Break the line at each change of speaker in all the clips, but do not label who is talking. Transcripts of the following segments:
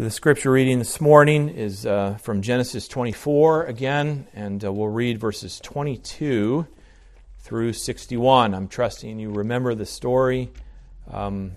So the scripture reading this morning is from Genesis 24 again, and we'll read verses 22 through 61. I'm trusting you remember the story of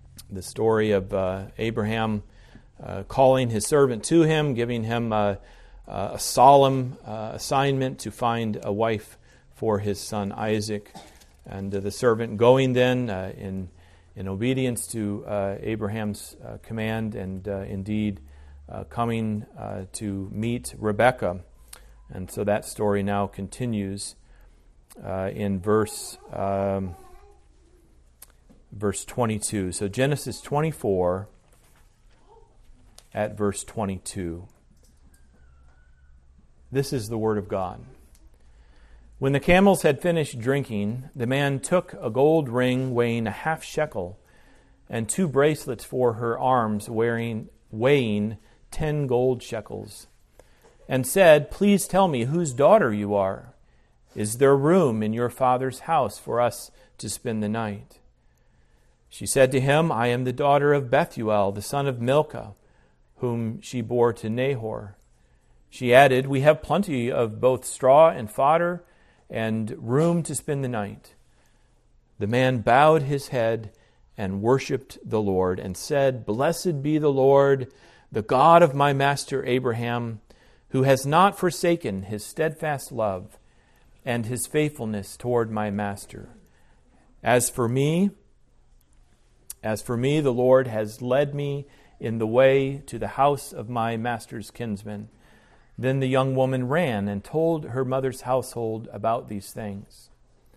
Abraham calling his servant to him, giving him a solemn assignment to find a wife for his son Isaac, and the servant going then in obedience to Abraham's command and indeed coming to meet Rebekah. And so that story now continues in verse 22. So Genesis 24 at verse 22. This is the word of God. When the camels had finished drinking, the man took a gold ring weighing a half shekel and 2 bracelets for her arms weighing 10 gold shekels, and said, "Please tell me whose daughter you are. Is there room in your father's house for us to spend the night?" She said to him, "I am the daughter of Bethuel, the son of Milcah, whom she bore to Nahor." She added, "We have plenty of both straw and fodder, and room to spend the night." The man bowed his head and worshipped the Lord and said, "Blessed be the Lord, the God of my master Abraham, who has not forsaken his steadfast love and his faithfulness toward my master. As for me, the Lord has led me in the way to the house of my master's kinsman." Then the young woman ran and told her mother's household about these things.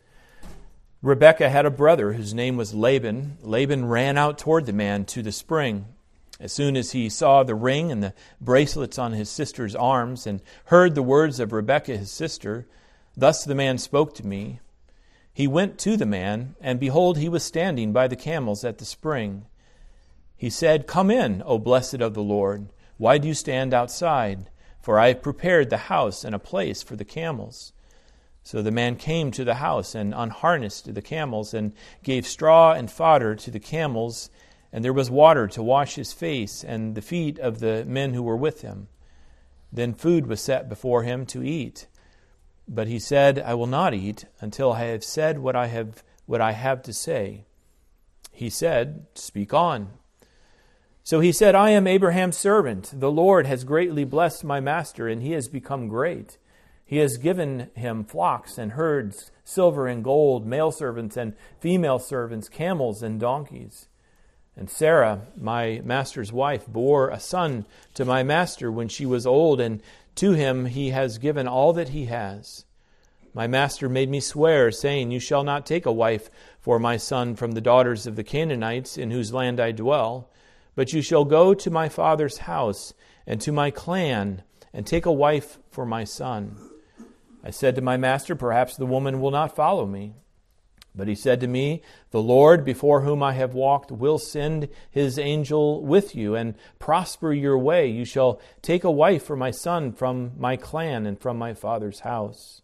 Rebekah had a brother whose name was Laban. Laban ran out toward the man to the spring. As soon as he saw the ring and the bracelets on his sister's arms and heard the words of Rebekah his sister, "Thus the man spoke to me," he went to the man, and behold, he was standing by the camels at the spring. He said, "Come in, O blessed of the Lord. Why do you stand outside? For I have prepared the house and a place for the camels." So the man came to the house and unharnessed the camels and gave straw and fodder to the camels, and there was water to wash his face and the feet of the men who were with him. Then food was set before him to eat. But he said, "I will not eat until I have said what I have to say." He said, "Speak on." So he said, "I am Abraham's servant. The Lord has greatly blessed my master, and he has become great. He has given him flocks and herds, silver and gold, male servants and female servants, camels and donkeys. And Sarah, my master's wife, bore a son to my master when she was old, and to him he has given all that he has. My master made me swear, saying, 'You shall not take a wife for my son from the daughters of the Canaanites in whose land I dwell, but you shall go to my father's house and to my clan and take a wife for my son.' I said to my master, 'Perhaps the woman will not follow me.' But he said to me, 'The Lord before whom I have walked will send his angel with you and prosper your way. You shall take a wife for my son from my clan and from my father's house.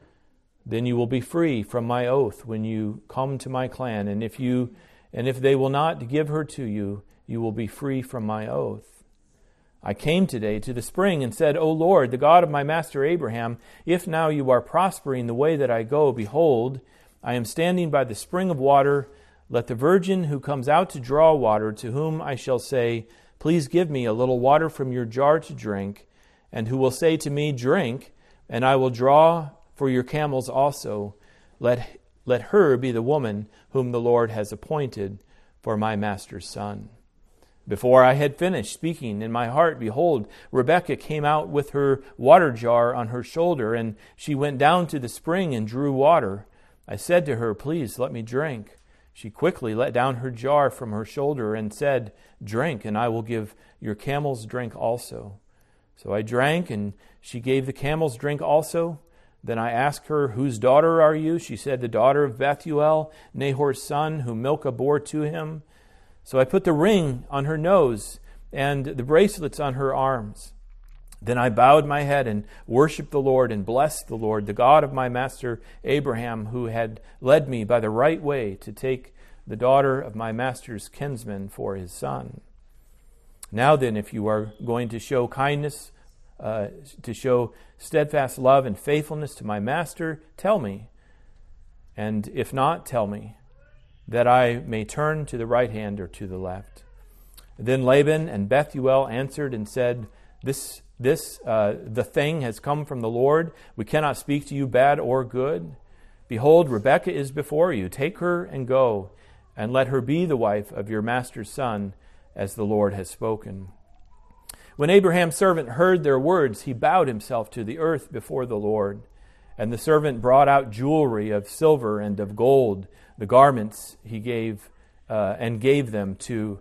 Then you will be free from my oath when you come to my clan, and if they will not give her to you, you will be free from my oath. I came today to the spring and said, O Lord, the God of my master Abraham, if now you are prospering the way that I go, behold, I am standing by the spring of water. Let the virgin who comes out to draw water, to whom I shall say, Please give me a little water from your jar to drink, and who will say to me, Drink, and I will draw for your camels also. Let her be the woman whom the Lord has appointed for my master's son.' Before I had finished speaking in my heart, behold, Rebekah came out with her water jar on her shoulder, and she went down to the spring and drew water. I said to her, Please let me drink. She quickly let down her jar from her shoulder and said, Drink, and I will give your camels drink also. So I drank, and she gave the camels drink also. Then I asked her, Whose daughter are you? She said, The daughter of Bethuel, Nahor's son, whom Milcah bore to him. So I put the ring on her nose and the bracelets on her arms. Then I bowed my head and worshipped the Lord and blessed the Lord, the God of my master Abraham, who had led me by the right way to take the daughter of my master's kinsman for his son. Now then, if you are going to show kindness, to show steadfast love and faithfulness to my master, tell me. And if not, tell me, that I may turn to the right hand or to the left. Then Laban and Bethuel answered and said, the thing has come from the Lord. We cannot speak to you bad or good. Behold, Rebekah is before you. Take her and go, and let her be the wife of your master's son, as the Lord has spoken. When Abraham's servant heard their words, he bowed himself to the earth before the Lord. And the servant brought out jewelry of silver and of gold, the garments he gave and gave them to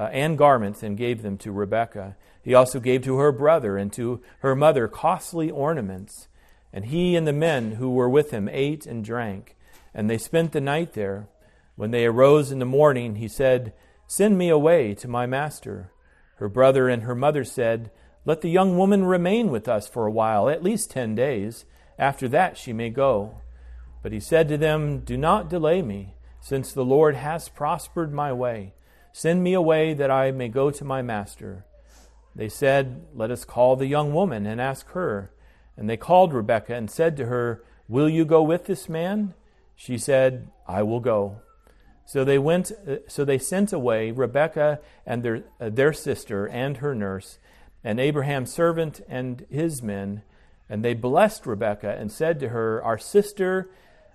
Rebekah. He also gave to her brother and to her mother costly ornaments. And he and the men who were with him ate and drank, and they spent the night there. When they arose in the morning, he said, "Send me away to my master." Her brother and her mother said, "Let the young woman remain with us for a while, at least 10 days. After that she may go." But he said to them, "Do not delay me, since the Lord has prospered my way. Send me away that I may go to my master." They said, "Let us call the young woman and ask her." And they called Rebekah and said to her, "Will you go with this man?" She said, "I will go." So they sent away Rebekah and their sister and her nurse, and Abraham's servant and his men. And they blessed Rebekah and said to her, "Our sister,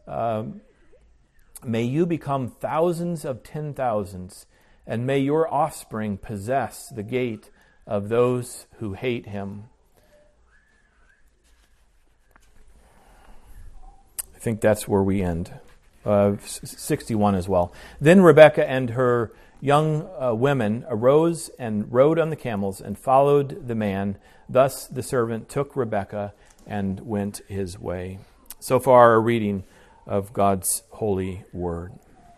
may you become thousands of 10,000s, and may your offspring possess the gate of those who hate him." I think that's where we end. 61 as well. Then Rebekah and her young women arose and rode on the camels and followed the man. Thus the servant took Rebekah and went his way. So far, our reading of God's holy word.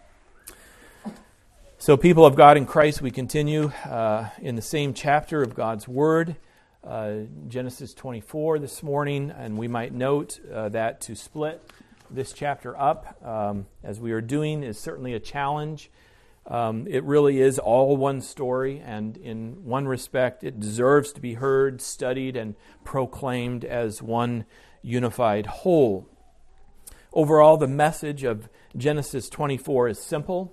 So, people of God in Christ, we continue in the same chapter of God's word, Genesis 24 this morning, and we might note that to split this chapter up, as we are doing, is certainly a challenge. It really is all one story, and in one respect, it deserves to be heard, studied, and proclaimed as one unified whole. Overall, the message of Genesis 24 is simple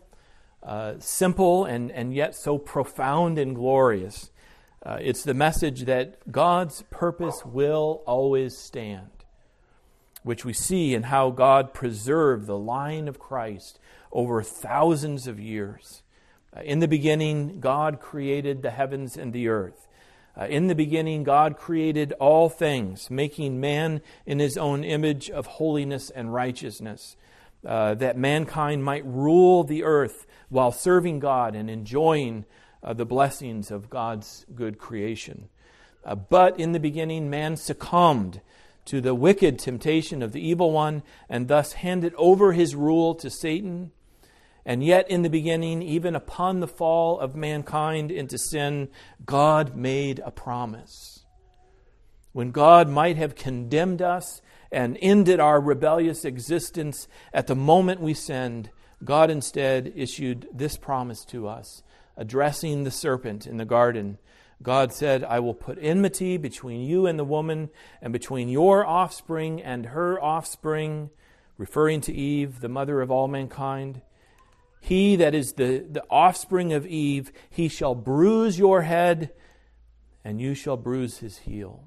and yet so profound and glorious. It's the message that God's purpose will always stand, which we see in how God preserved the line of Christ over thousands of years. In the beginning, God created the heavens and the earth. In the beginning, God created all things, making man in his own image of holiness and righteousness, that mankind might rule the earth while serving God and enjoying the blessings of God's good creation. But in the beginning, man succumbed to the wicked temptation of the evil one, and thus handed over his rule to Satan. And yet in the beginning, even upon the fall of mankind into sin, God made a promise. When God might have condemned us and ended our rebellious existence at the moment we sinned, God instead issued this promise to us, addressing the serpent in the garden. God said, "I will put enmity between you and the woman, and between your offspring and her offspring," referring to Eve, the mother of all mankind. "He that is the offspring of Eve, he shall bruise your head, and you shall bruise his heel."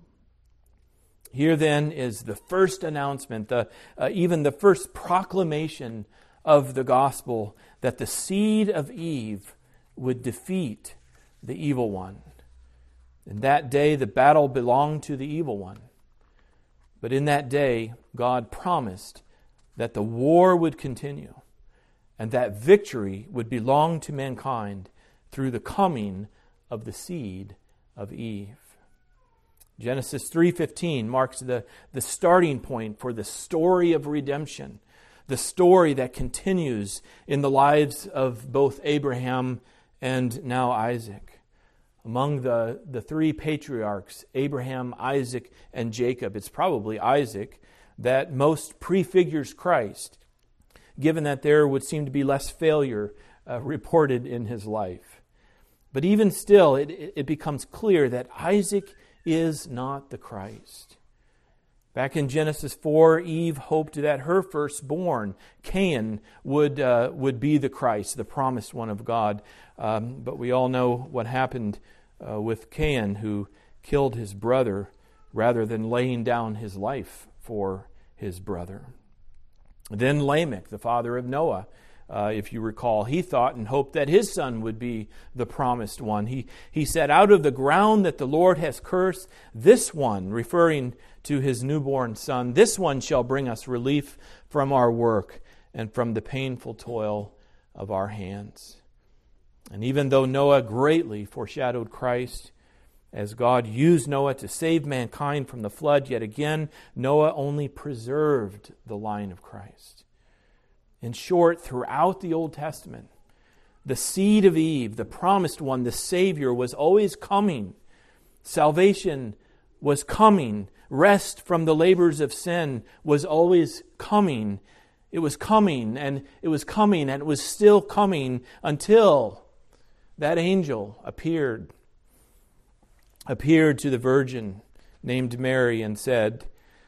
Here then is the first announcement, even the first proclamation of the gospel, that the seed of Eve would defeat the evil one. In that day, the battle belonged to the evil one. But in that day, God promised that the war would continue and that victory would belong to mankind through the coming of the seed of Eve. Genesis 3:15 marks the starting point for the story of redemption, the story that continues in the lives of both Abraham and now Isaac. Among the three patriarchs, Abraham, Isaac, and Jacob, it's probably Isaac that most prefigures Christ, given that there would seem to be less failure reported in his life. But even still, it becomes clear that Isaac is not the Christ. Back in Genesis 4, Eve hoped that her firstborn, Cain, would be the Christ, the promised one of God. But we all know what happened with Cain, who killed his brother rather than laying down his life for his brother. Then Lamech, the father of Noah, if you recall, he thought and hoped that his son would be the promised one. He said, "Out of the ground that the Lord has cursed, this one," referring to his newborn son, "this one shall bring us relief from our work and from the painful toil of our hands." And even though Noah greatly foreshadowed Christ, as God used Noah to save mankind from the flood, yet again, Noah only preserved the line of Christ. In short, throughout the Old Testament, the seed of Eve, the promised one, the Savior, was always coming. Salvation was coming. Rest from the labors of sin was always coming. It was coming, and it was coming, and it was still coming until that angel appeared to the virgin named Mary and said,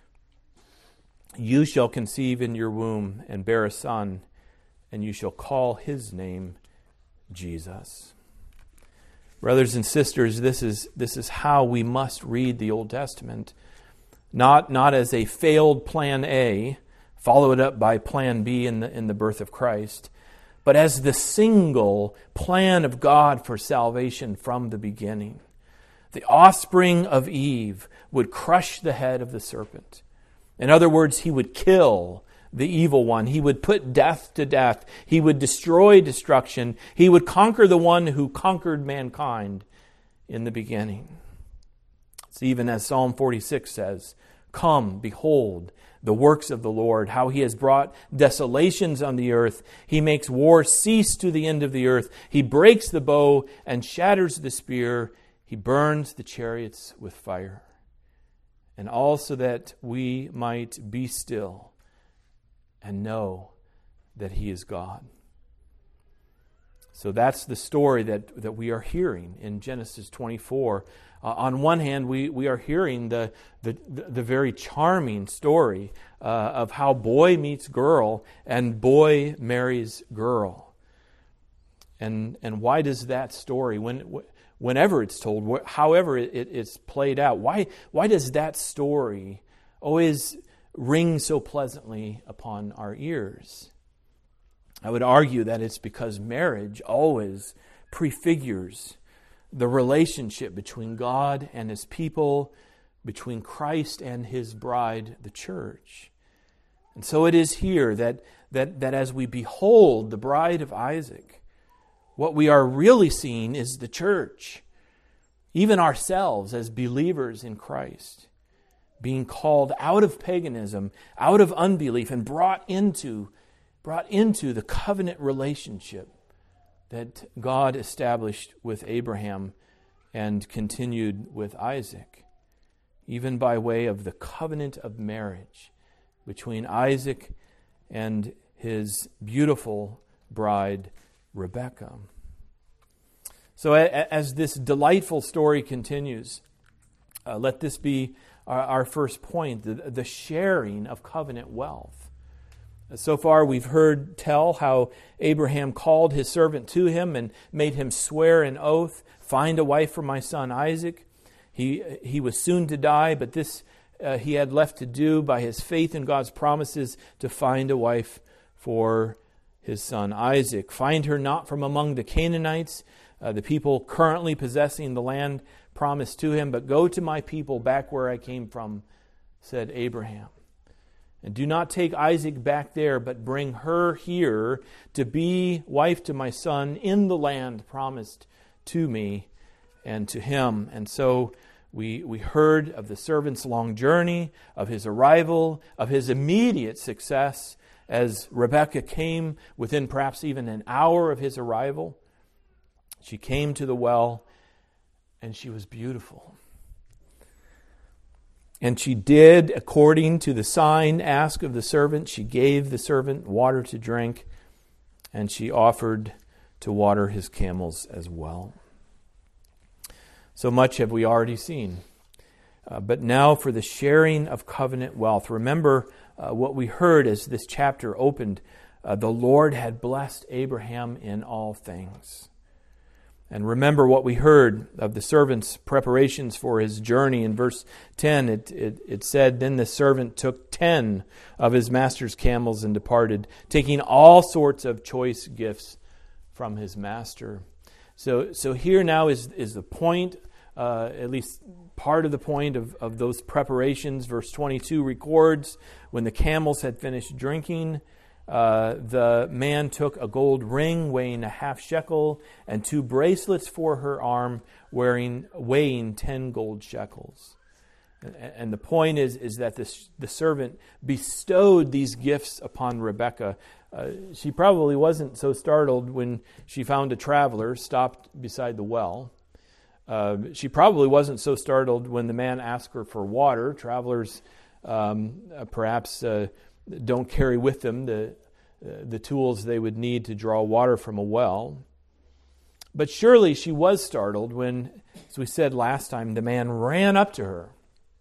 "You shall conceive in your womb and bear a son, and you shall call his name Jesus." Brothers and sisters, this is how we must read the Old Testament. Not as a failed plan A, followed up by plan B in the birth of Christ, but as the single plan of God for salvation from the beginning. The offspring of Eve would crush the head of the serpent. In other words, he would kill the evil one. He would put death to death. He would destroy destruction. He would conquer the one who conquered mankind in the beginning. It's even as Psalm 46 says, "Come, behold the works of the Lord, how he has brought desolations on the earth. He makes war cease to the end of the earth. He breaks the bow and shatters the spear. He burns the chariots with fire." And also that we might be still and know that he is God. So that's the story that we are hearing in Genesis 24. On one hand, we are hearing the very charming story of how boy meets girl and boy marries girl. And why does that story, whenever it's told, however it's played out, why does that story always ring so pleasantly upon our ears? I would argue that it's because marriage always prefigures the relationship between God and his people, between Christ and his bride, the church. And so it is here that as we behold the bride of Isaac, what we are really seeing is the church, even ourselves as believers in Christ, being called out of paganism, out of unbelief, and brought into the covenant relationship that God established with Abraham and continued with Isaac, even by way of the covenant of marriage between Isaac and his beautiful bride, Rebekah. So as this delightful story continues, let this be our first point, the sharing of covenant wealth. So far we've heard tell how Abraham called his servant to him and made him swear an oath, "Find a wife for my son Isaac." He was soon to die, but this he had left to do by his faith in God's promises to find a wife for his son Isaac. "Find her not from among the Canaanites, the people currently possessing the land promised to him, but go to my people back where I came from," said Abraham. "And do not take Isaac back there, but bring her here to be wife to my son in the land promised to me and to him." And so we heard of the servant's long journey, of his arrival, of his immediate success as Rebekah came within perhaps even an hour of his arrival. She came to the well, and she was beautiful. And she did according to the sign asked of the servant. She gave the servant water to drink, and she offered to water his camels as well. So much have we already seen. But now for the sharing of covenant wealth. Remember what we heard as this chapter opened. The Lord had blessed Abraham in all things. And remember what we heard of the servant's preparations for his journey. In verse 10, it said, "Then the servant took 10 of his master's camels and departed, taking all sorts of choice gifts from his master." So here now is the point, at least part of the point of those preparations. Verse 22 records, when the camels had finished drinking, the man took a gold ring weighing a half shekel and 2 bracelets for her arm weighing 10 gold shekels. And the point is that the servant bestowed these gifts upon Rebekah. She probably wasn't so startled when she found a traveler stopped beside the well. She probably wasn't so startled when the man asked her for water. Travelers perhaps don't carry with them the tools they would need to draw water from a well. But surely she was startled when, as we said last time, the man ran up to her.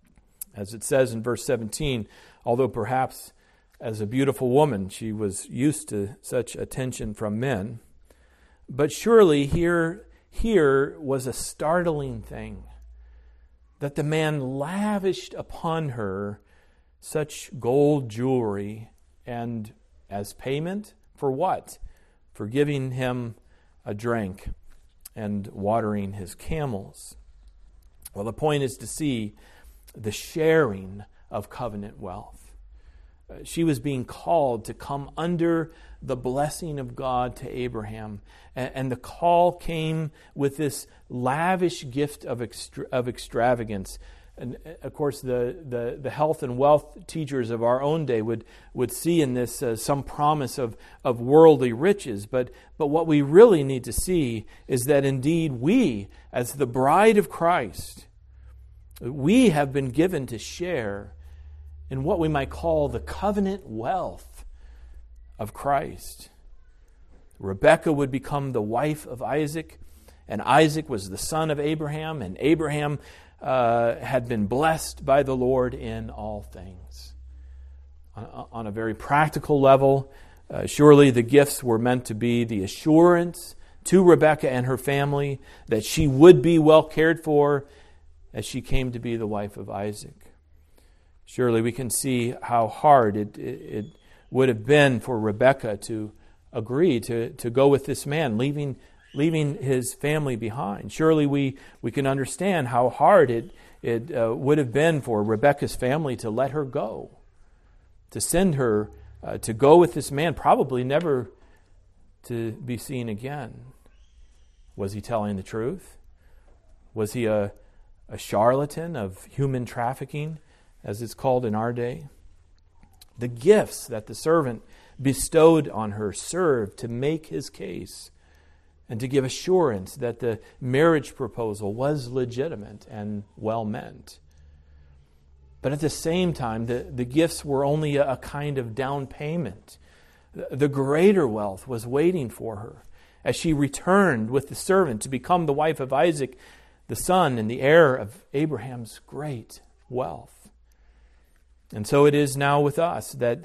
As it says in verse 17, although perhaps as a beautiful woman she was used to such attention from men, but surely here was a startling thing, that the man lavished upon her such gold jewelry, and as payment for what? For giving him a drink and watering his camels. Well, the point is to see the sharing of covenant wealth. She was being called to come under the blessing of God to Abraham. And the call came with this lavish gift of extravagance. And of course, the health and wealth teachers of our own day would see in this some promise of worldly riches. But what we really need to see is that indeed we, as the bride of Christ, we have been given to share in what we might call the covenant wealth of Christ. Rebekah would become the wife of Isaac, and Isaac was the son of Abraham, and Abraham had been blessed by the Lord in all things. On a very practical level, surely the gifts were meant to be the assurance to Rebekah and her family that she would be well cared for as she came to be the wife of Isaac. Surely we can see how hard it would have been for Rebekah to agree to go with this man, leaving his family behind. Surely we can understand how hard it would have been for Rebekah's family to let her go, to send her to go with this man, probably never to be seen again. Was he telling the truth? Was he a charlatan of human trafficking, as it's called in our day? The gifts that the servant bestowed on her served to make his case and to give assurance that the marriage proposal was legitimate and well meant. But at the same time, the gifts were only a kind of down payment. The greater wealth was waiting for her as she returned with the servant to become the wife of Isaac, the son and the heir of Abraham's great wealth. And so it is now with us that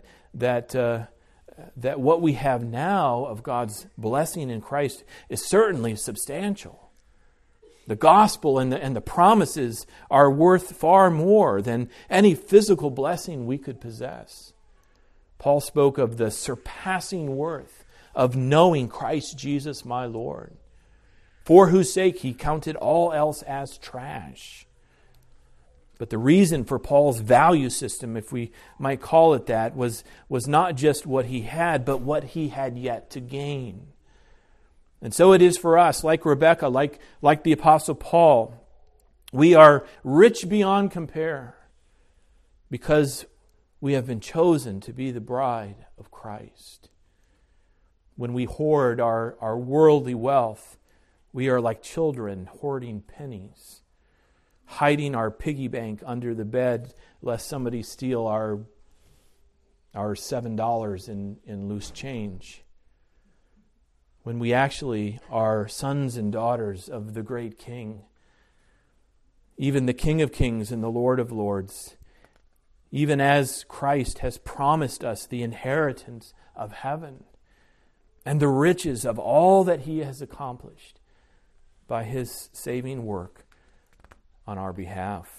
what we have now of God's blessing in Christ is certainly substantial. The gospel and the promises are worth far more than any physical blessing we could possess. Paul spoke of the surpassing worth of knowing Christ Jesus my Lord, for whose sake he counted all else as trash. But the reason for Paul's value system, if we might call it that, was not just what he had, but what he had yet to gain. And so it is for us, like Rebekah, like the Apostle Paul. We are rich beyond compare because we have been chosen to be the bride of Christ. When we hoard our worldly wealth, we are like children hoarding pennies, hiding our piggy bank under the bed lest somebody steal our $7 in loose change. When we actually are sons and daughters of the great King, even the King of Kings and the Lord of Lords, even as Christ has promised us the inheritance of heaven and the riches of all that He has accomplished by His saving work on our behalf.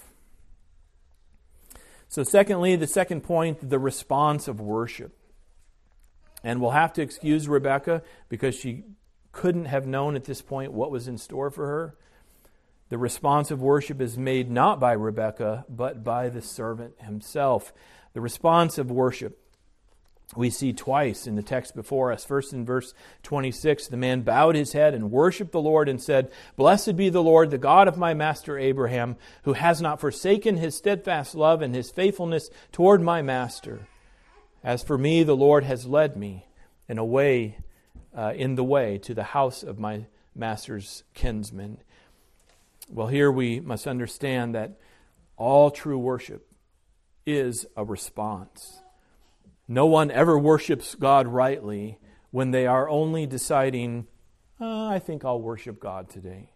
So secondly, the second point, the response of worship. And we'll have to excuse Rebekah because she couldn't have known at this point what was in store for her. The response of worship is made not by Rebekah, but by the servant himself. The response of worship we see twice in the text before us. First in verse 26, the man bowed his head and worshipped the Lord and said, "Blessed be the Lord, the God of my master Abraham, who has not forsaken His steadfast love and His faithfulness toward my master. As for me, the Lord has led me in the way to the house of my master's kinsman." Well, here we must understand that all true worship is a response. No one ever worships God rightly when they are only deciding, I think I'll worship God today.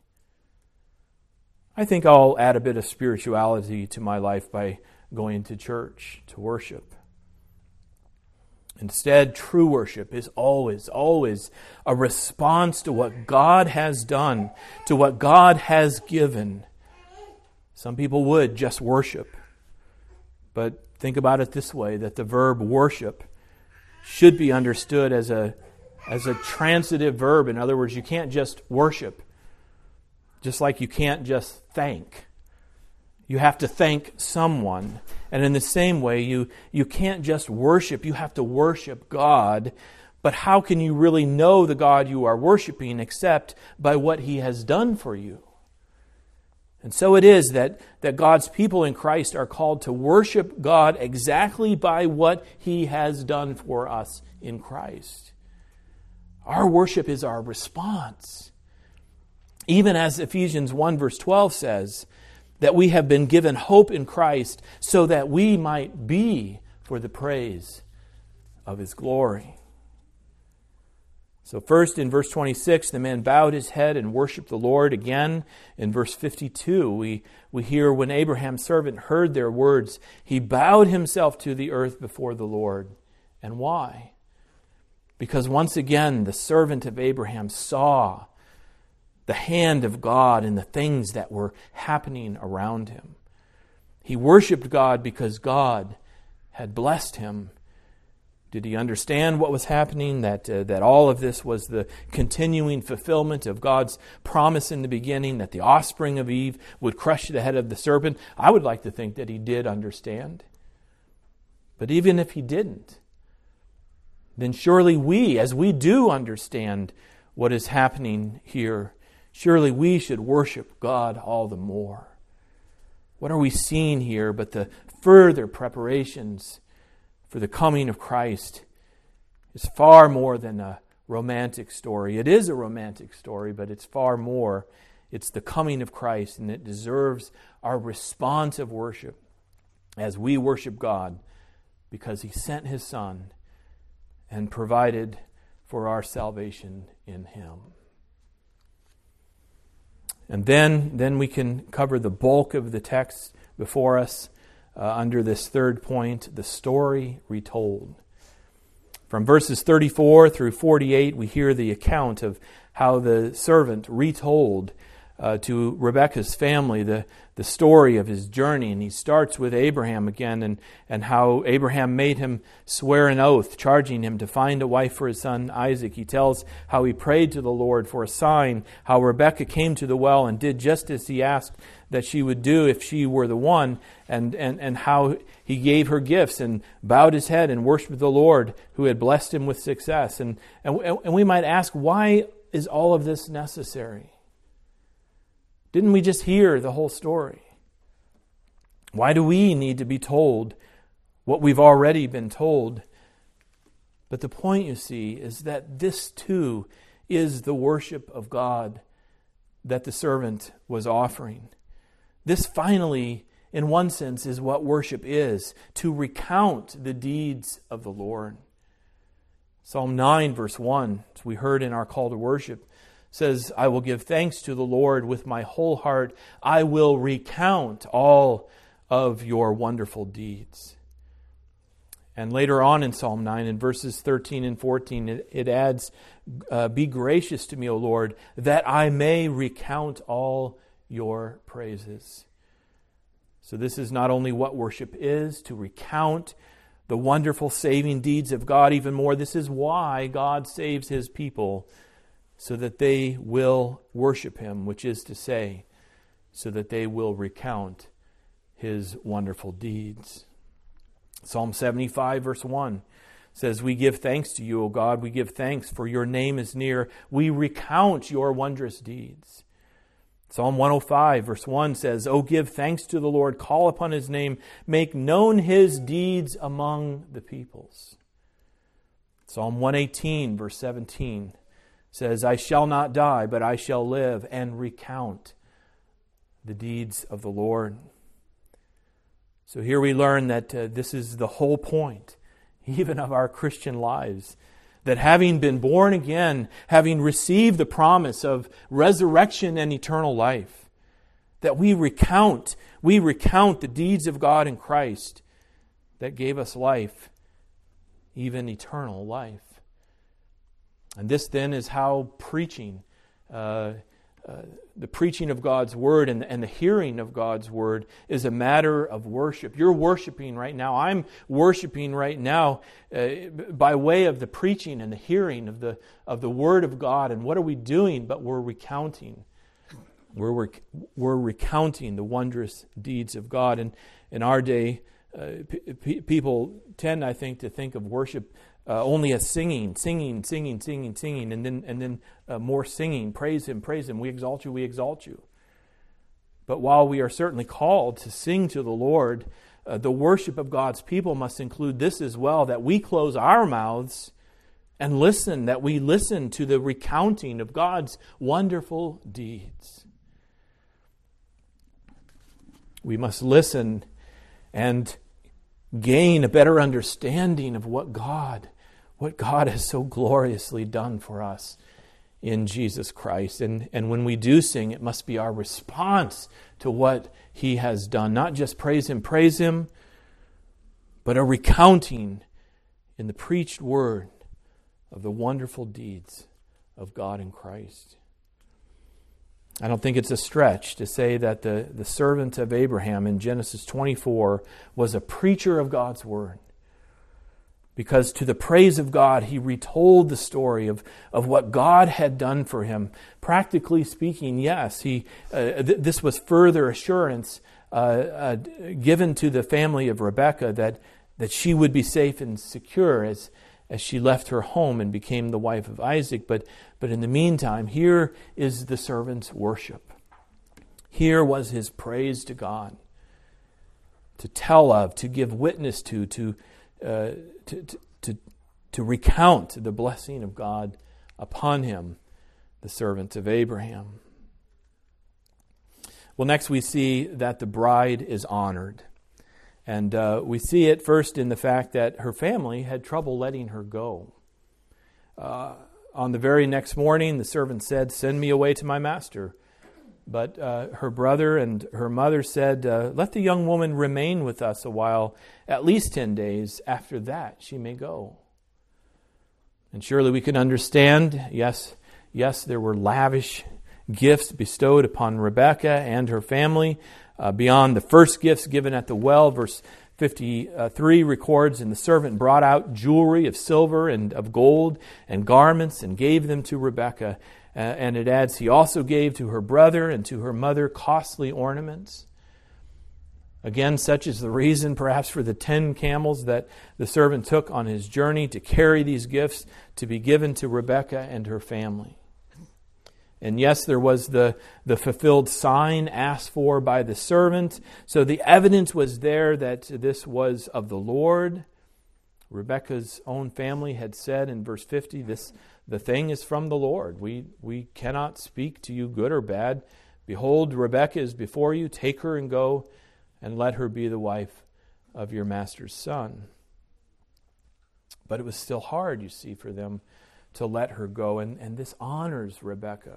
I think I'll add a bit of spirituality to my life by going to church to worship. Instead, true worship is always a response to what God has done, to what God has given. Some people would just worship. But think about it this way, that the verb worship should be understood as a transitive verb. In other words, you can't just worship, just like you can't just thank. You have to thank someone. And in the same way, you can't just worship, you have to worship God. But how can you really know the God you are worshiping except by what He has done for you? And so it is that God's people in Christ are called to worship God exactly by what He has done for us in Christ. Our worship is our response. Even as Ephesians 1 verse 12 says, that we have been given hope in Christ so that we might be for the praise of His glory. So first in verse 26, the man bowed his head and worshiped the Lord. Again, in verse 52, we hear when Abraham's servant heard their words, he bowed himself to the earth before the Lord. And why? Because once again, the servant of Abraham saw the hand of God in the things that were happening around him. He worshiped God because God had blessed him. Did he understand what was happening? That all of this was the continuing fulfillment of God's promise in the beginning, that the offspring of Eve would crush the head of the serpent? I would like to think that he did understand. But even if he didn't, then surely we, as we do understand what is happening here, surely we should worship God all the more. What are we seeing here but the further preparations for the coming of Christ? Is far more than a romantic story. It is a romantic story, but it's far more. It's the coming of Christ, and it deserves our responsive worship as we worship God because He sent His Son and provided for our salvation in Him. And then we can cover the bulk of the text before us under this third point, the story retold. From verses 34 through 48, we hear the account of how the servant retold to Rebekah's family the story of his journey. And he starts with Abraham again and how Abraham made him swear an oath, charging him to find a wife for his son Isaac. He tells how he prayed to the Lord for a sign, how Rebekah came to the well and did just as he asked that she would do if she were the one, and how he gave her gifts and bowed his head and worshiped the Lord who had blessed him with success. And we might ask, why is all of this necessary? Didn't we just hear the whole story? Why do we need to be told what we've already been told? But the point, you see, is that this too is the worship of God that the servant was offering. This finally, in one sense, is what worship is, to recount the deeds of the Lord. Psalm 9, verse 1, as we heard in our call to worship, says, I will give thanks to the Lord with my whole heart. I will recount all of your wonderful deeds. And later on in Psalm 9, in verses 13 and 14, it adds, be gracious to me, O Lord, that I may recount all your praises. So this is not only what worship is, to recount the wonderful saving deeds of God even more. This is why God saves His people, so that they will worship Him, which is to say, so that they will recount His wonderful deeds. Psalm 75, verse 1 says, we give thanks to you, O God. We give thanks, for your name is near. We recount your wondrous deeds. Psalm 105, verse 1 says, O give thanks to the Lord. Call upon His name. Make known His deeds among the peoples. Psalm 118, verse 17 says, I shall not die, but I shall live and recount the deeds of the Lord. So here we learn that this is the whole point, even of our Christian lives, that having been born again, having received the promise of resurrection and eternal life, that we recount the deeds of God in Christ that gave us life, even eternal life. And this then is how preaching, the preaching of God's Word and the hearing of God's Word is a matter of worship. You're worshiping right now. I'm worshiping right now by way of the preaching and the hearing of the Word of God. And what are we doing? But we're recounting. We're recounting the wondrous deeds of God. And in our day, people tend, I think, to think of worship only as singing, and then more singing. Praise Him. We exalt you. But while we are certainly called to sing to the Lord, the worship of God's people must include this as well, that we close our mouths and listen, that we listen to the recounting of God's wonderful deeds. We must listen and gain a better understanding of what God has so gloriously done for us in Jesus Christ. And when we do sing, it must be our response to what He has done. Not just praise Him, but a recounting in the preached word of the wonderful deeds of God in Christ. I don't think it's a stretch to say that the servant of Abraham in Genesis 24 was a preacher of God's Word. Because to the praise of God, he retold the story of what God had done for him. Practically speaking, yes, this was further assurance given to the family of Rebekah that she would be safe and secure as she left her home and became the wife of Isaac. But in the meantime, here is the servant's worship. Here was his praise to God, to tell of, to give witness to recount the blessing of God upon him, the servant of Abraham. Well, next we see that the bride is honored. And we see it first in the fact that her family had trouble letting her go. On the very next morning, the servant said, "Send me away to my master." But her brother and her mother said, "Let the young woman remain with us a while, at least 10 days. After that, she may go." And surely we can understand, yes, there were lavish gifts bestowed upon Rebekah and her family, beyond the first gifts given at the well. Verse 53 records, "And the servant brought out jewelry of silver and of gold and garments and gave them to Rebekah." And it adds, "He also gave to her brother and to her mother costly ornaments." Again, such is the reason perhaps for the 10 camels that the servant took on his journey to carry these gifts to be given to Rebekah and her family. And yes, there was the fulfilled sign asked for by the servant. So the evidence was there that this was of the Lord. Rebekah's own family had said in verse 50, the thing is from the Lord. We cannot speak to you good or bad. Behold, Rebekah is before you. Take her and go, and let her be the wife of your master's son. But it was still hard, you see, for them to let her go. And this honors Rebekah.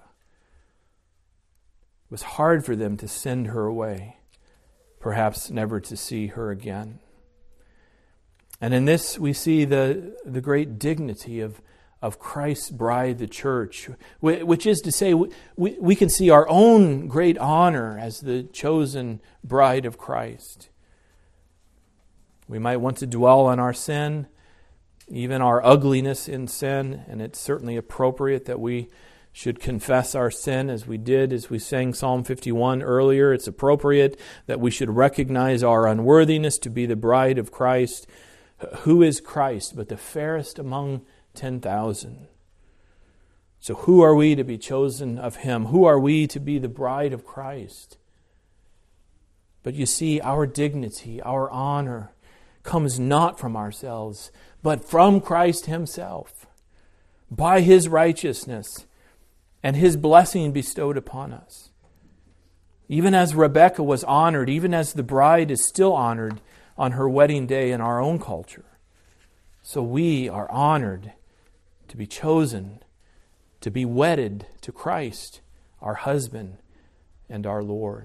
It was hard for them to send her away, perhaps never to see her again. And in this we see the great dignity of Christ's bride, the church, which is to say we can see our own great honor as the chosen bride of Christ. We might want to dwell on our sin, even our ugliness in sin, and it's certainly appropriate that we should confess our sin as we did, as we sang Psalm 51 earlier. It's appropriate that we should recognize our unworthiness to be the bride of Christ. Who is Christ but the fairest among 10,000? So who are we to be chosen of Him? Who are we to be the bride of Christ? But you see, our dignity, our honor, comes not from ourselves, but from Christ Himself, by His righteousness and His blessing bestowed upon us. Even as Rebekah was honored, even as the bride is still honored on her wedding day in our own culture, so we are honored to be chosen, to be wedded to Christ, our husband and our Lord.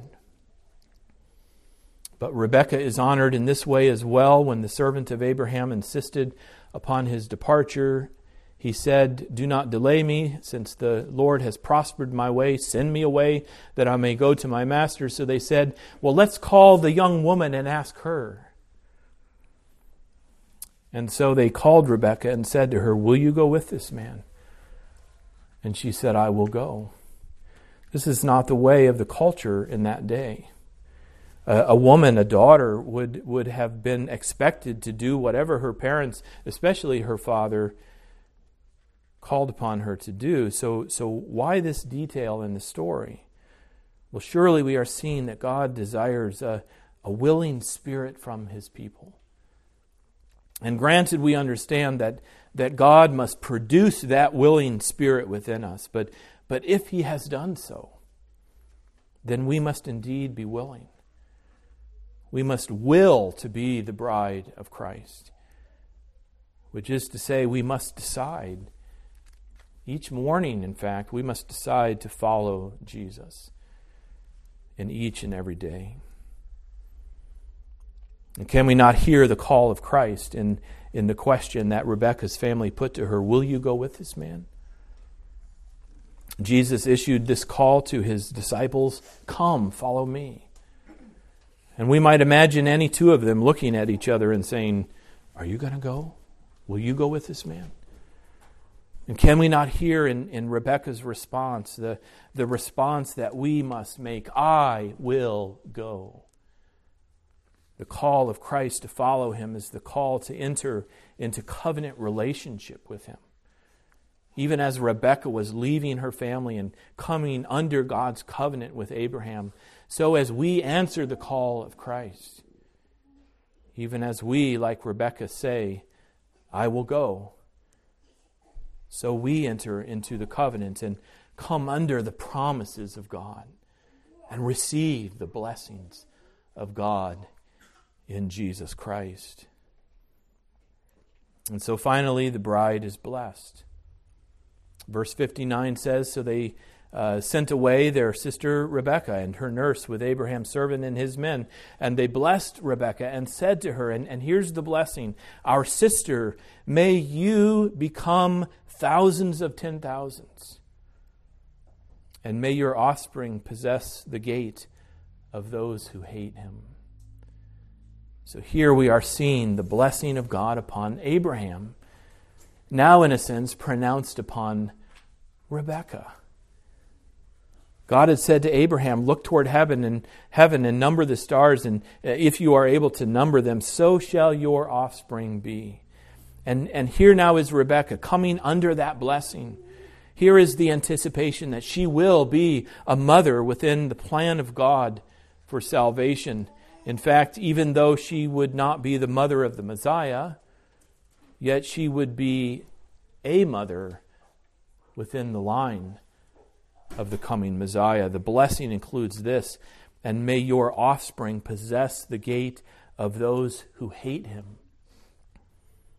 But Rebekah is honored in this way as well. When the servant of Abraham insisted upon his departure, he said, "Do not delay me, since the Lord has prospered my way. Send me away that I may go to my master." So they said, "Well, let's call the young woman and ask her." And so they called Rebekah and said to her, "Will you go with this man?" And she said, "I will go." This is not the way of the culture in that day. A woman, a daughter, would have been expected to do whatever her parents, especially her father, called upon her to do. So why this detail in the story? Well, surely we are seeing that God desires a willing spirit from His people. And granted, we understand that God must produce that willing spirit within us. But if He has done so, then we must indeed be willing. We must will to be the bride of Christ, which is to say we must decide. Each morning, in fact, we must decide to follow Jesus in each and every day. And can we not hear the call of Christ in the question that Rebekah's family put to her, "Will you go with this man?" Jesus issued this call to His disciples, "Come, follow me." And we might imagine any two of them looking at each other and saying, "Are you going to go? Will you go with this man?" And can we not hear in Rebekah's response the response that we must make? "I will go." The call of Christ to follow Him is the call to enter into covenant relationship with Him. Even as Rebekah was leaving her family and coming under God's covenant with Abraham, so as we answer the call of Christ, even as we, like Rebekah, say, "I will go," so we enter into the covenant and come under the promises of God and receive the blessings of God in Jesus Christ. And so finally, the bride is blessed. Verse 59 says, "So they sent away their sister Rebekah and her nurse with Abraham's servant and his men. And they blessed Rebekah and said to her," and here's the blessing, "Our sister, may you become thousands of 10,000s. And may your offspring possess the gate of those who hate him." So here we are seeing the blessing of God upon Abraham, now in a sense pronounced upon Rebekah. God had said to Abraham, "Look toward heaven and number the stars, and if you are able to number them, so shall your offspring be." And here now is Rebekah coming under that blessing. Here is the anticipation that she will be a mother within the plan of God for salvation. In fact, even though she would not be the mother of the Messiah, yet she would be a mother within the line of the coming Messiah. The blessing includes this, "And may your offspring possess the gate of those who hate him."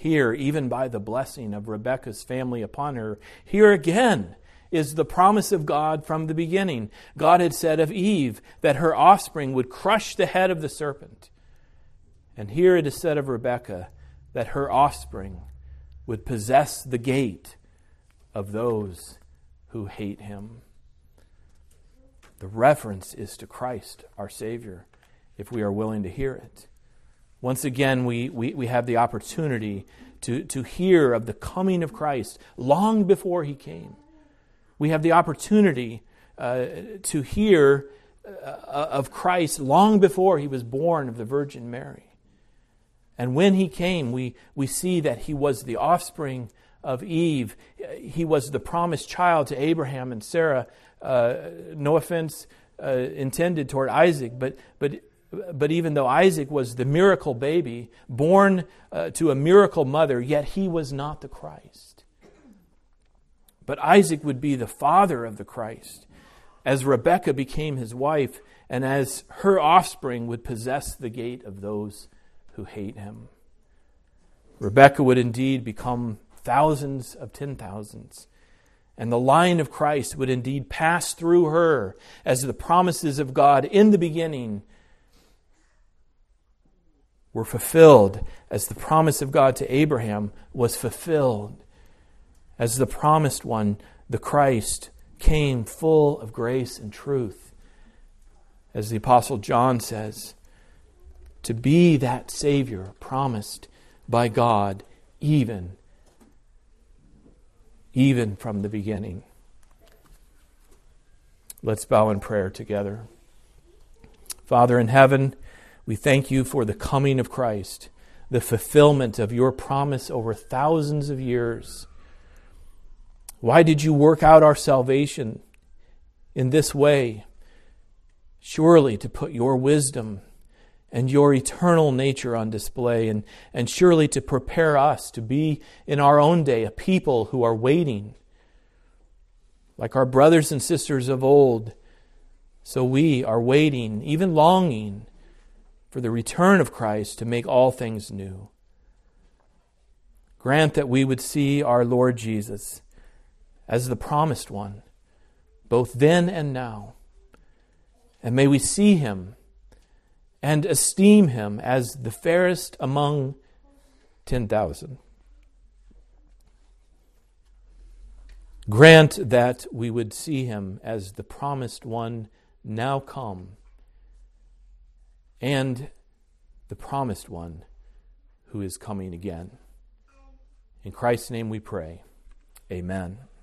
here, even by the blessing of Rebekah's family upon her, here again is the promise of God from the beginning. God had said of Eve that her offspring would crush the head of the serpent. And here it is said of Rebekah that her offspring would possess the gate of those who hate him. The reference is to Christ, our Savior, if we are willing to hear it. Once again, we have the opportunity to hear of the coming of Christ long before he came. We have the opportunity to hear of Christ long before he was born of the Virgin Mary. And when he came, we see that he was the offspring of Eve. He was the promised child to Abraham and Sarah. No offense intended toward Isaac, but even though Isaac was the miracle baby, born to a miracle mother, yet he was not the Christ. But Isaac would be the father of the Christ, as Rebekah became his wife, and as her offspring would possess the gate of those who hate him. Rebekah would indeed become thousands of 10,000s, and the line of Christ would indeed pass through her as the promises of God in the beginning were fulfilled, as the promise of God to Abraham was fulfilled. As the promised one, the Christ, came full of grace and truth. As the Apostle John says, to be that Savior promised by God even from the beginning. Let's bow in prayer together. Father in heaven, we thank you for the coming of Christ, the fulfillment of your promise over thousands of years. Why did you work out our salvation in this way? Surely to put your wisdom and your eternal nature on display, and surely to prepare us to be in our own day a people who are waiting. Like our brothers and sisters of old, so we are waiting, even longing, for the return of Christ to make all things new. Grant that we would see our Lord Jesus as the promised one, both then and now. And may we see him and esteem him as the fairest among 10,000. Grant that we would see him as the promised one now come, and the promised one who is coming again. In Christ's name we pray. Amen.